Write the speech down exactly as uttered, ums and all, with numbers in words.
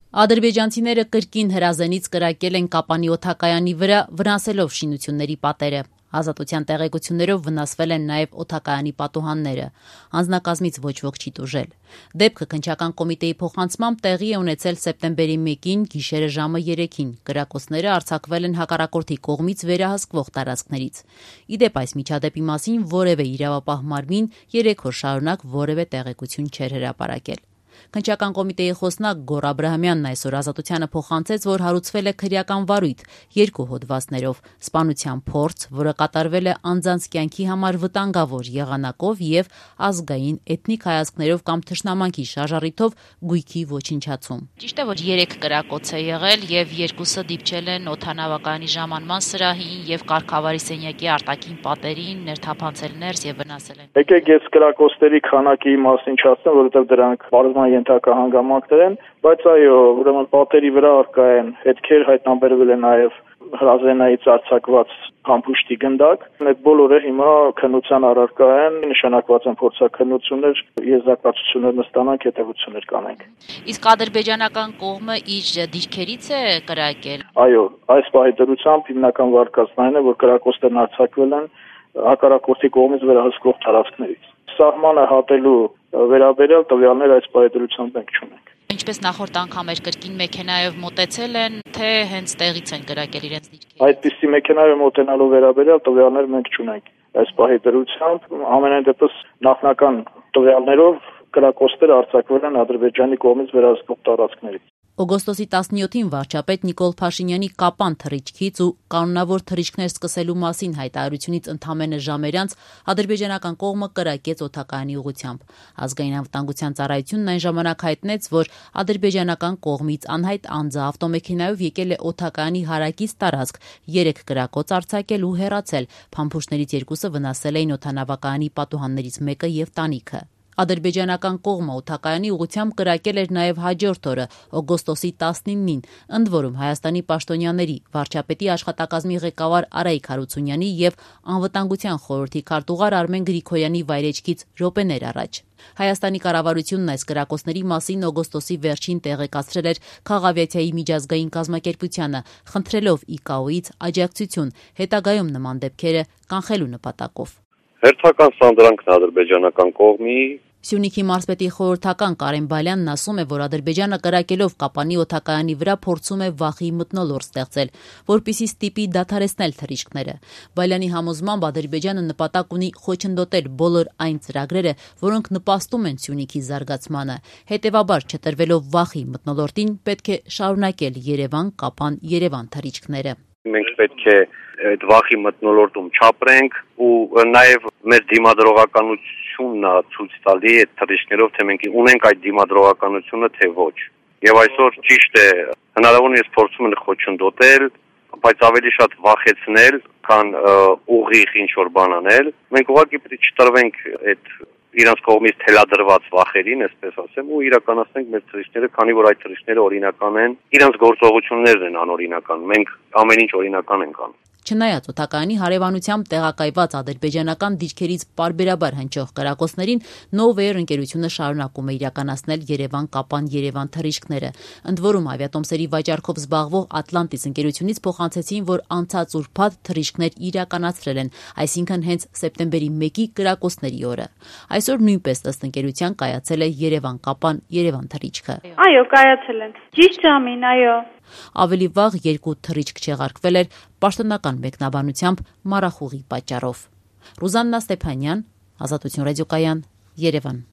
Ադրբեջանցիները կրկին հրազենից կրակել են Կապանի օդակայանի վրա, վնասելով շինությունների պատերը։ Ազատության տեղեկություններով վնասվել են նաև օդակայանի պատուհանները։ Անձնակազմից ոչ ոք չի տուժել։ Դեպքը քննչական կոմիտեի փոխանցմամբ տեղի է ունեցել սեպտեմբերի մեկին գիշերը ժամը երեքին։ Կրակոցները արձակվել են հակառակորդի կողմից վերահսկվող տարածքներից։ Ի դեպ, այս միջադեպի մասին որևէ իրավապահ մարմին երեք օր շարունակ որևէ տեղեկություն չէր հրապարակել։ Քննչական կոմիտեի խոսնակ Գոռ Աբրահամյանն այսօր Ազատությանը փոխանցեց, որ հարուցվել է քրեական վարույթ երկու հոդվածներով՝ սպանության փորձ, որը կատարվել է անձանց կյանքի համար վտանգավոր եղանակով և ազգային, էթնիկ հայացքներով կամ թշնամանքի շարժառիթով գույքի ոչնչացում։ Ճիշտ է, որ երեք կրակոց է եղել և երկուսը դիպչել են օդանավակայանի ժամանման սրահին և կարգավարի սենյակի արտաքին պատերին, ներթափանցել ներս և վնասել են։ Եկեք ես կրակոցների քանակի մասին չասեմ, որովհետև դրանք բարձրման ենթակա հանգամանքներ են, բայց այո, ուրեմն պատերի վրա առկա են հետքեր, հայտնաբերվել է նաև հրազենայից արձակված փամփուշտի գնդակ։ Այդ բոլորը հիմա քննության առարկա են, նշանակված են փորձաքննություններ, եզրակացություններ նստանանք, հետևություններ կանենք։ Իսկ ադրբեջանական կողմը իր դիրքերից է կրակել։ Այո, այս պահի դրությամբ հիմնական վարկածն այն է, որ կրակոցներն արձակվել են հակառակորդի կողմից վերահսկվող տարածքներից։ Սահմանը հատելու վերաբերյալ տվյալներ այս պահի դրությամբ մենք չունենք։ Ինչպես նախորդ անգամ էր կրկին մեքենայով մոտեցել են, թե հենց տեղից են կրակել իրենց դիրքերը։ Այդպիսի մեքենայով մոտենալու վերաբերյալ տվյալներ մենք չունենք այս պահի դրությամբ։ Ամենայն դեպս նախնական տվյալներով կրակոցները արձակվել են Ադրբեջանի կողմից վերահսկվող տարածքներից։ Օգոստոսի տասնյոթին վարչապետ Նիկոլ Փաշինյանի Կապան թռիչքից ու կանոնավոր թռիչքներ սկսելու մասին հայտարարությունից ընդամենը ժամեր անց ադրբեջանական կողմը կրակեց օդակայանի ուղղությամբ։ Ազգային անվտանգության ծառայությունն այն ժամանակ հայտնեց, որ ադրբեջանական կողմից անհայտ անձը ավտոմեքենայով եկել է օդակայանի հարակից տարածք, երեք կրակոց արձակել ու հեռացել։ Փամփուշտներից երկուսը վնասել էին օդանավակայանի պատուհաններից մեկը և տանիքը։ Ադրբեջանական կողմը օդակայանի ուղղությամբ կրակել էր նաև հաջորդ օրը, օգոստոսի տասնինին, ընդ որում Հայաստանի պաշտոնյաների, վարչապետի աշխատակազմի ղեկավար Արայիկ Հարությունյանի և Անվտանգության խորհրդի քարտուղար Արմեն Գրիգորյանի վայրեջքից րոպեներ առաջ։ Հայաստանի կառավարությունն այս կրակոցների մասին օգոստոսի վերջին տեղեկացրել էր Քաղավիացիայի միջազգային կազմակերպությանը, խնդրելով ի կա օ-ից աջակցություն հետագայում նման դեպքերը կանխելու նպատակով։ Հերթական սանդրանքն ադրբեջանական կողմի։ Սյունիքի մարզպետի խորհրդական Կարեն Բալյանն ասում է, որ Ադրբեջանը կրակելով Կապանի օդակայանի վրա փորձում է վախի մթնոլորտ ստեղծել, որպեսզի ստիպի դադարեցնել թռիչքները։ Բալյանի համոզմամբ Ադրբեջանը նպատակ ունի խոչընդոտել բոլոր այն ծրագրերը, որոնք նպաստում են Սյունիքի զարգացմանը։ Հետևաբար, չտրվելով վախի մթնոլորտին, պետք է շարունակել Երևան-Կապան-Երևան թռիչքները։ Մենք պետք է այդ վախի մթնոլորտում չապրենք ու նաև մեր դիմադրողականությունն է ցույց տալի այդ թռիչքներով, թե մենք ունենք այդ դիմադրողականությունը, թե ոչ։ Եվ այսօր ճիշտ է, հնարավորինս փորձում են խոչընդոտել, բայց ավելի շատ վախեցնել, քան ուղիղ ինչ-որ բան անել։ Մենք ուղղակի պետք է չտրվենք այդ իրանց կողմից թելադրված վախերին, այսպես ասեմ, ու իրականացնենք մեր թռիչքները, քանի որ այդ թռիչքները օրինական են, իրանց գործողություններն են անօրինական, մենք ամեն ինչ օրինական ենք անում։ Չնայած օդակայանի հարևանությամբ տեղակայված ադրբեջանական դիրքերից պարբերաբար հնչող կրակոցներին, Novair ընկերությունը շարունակում է իրականացնել Երևան-Կապան-Երևան թռիչքները։ Ընդ որում ավիատոմսերի վաճառքով զբաղվող Atlantis ընկերությունից փոխանցեցին, որ անցած ուրբաթ թռիչքներ իրականացրել են, այսինքն հենց սեպտեմբերի մեկի կրակոցների օրը։ Այսօր նույնպես ըստ ընկերության կայացել է Երևան-Կապան-Երևան թռիչքը։ Այո, կայացել են։ Ճիշտ ժամին, այո։ Ավելի վաղ երկու թռիչք չեղարկվել էր պաշտոնական մեկնաբանությամբ մառախուղի պատճառով։ Ռուզաննա Ստեփանյան, Ազատություն ռադիոկայան, Երևան։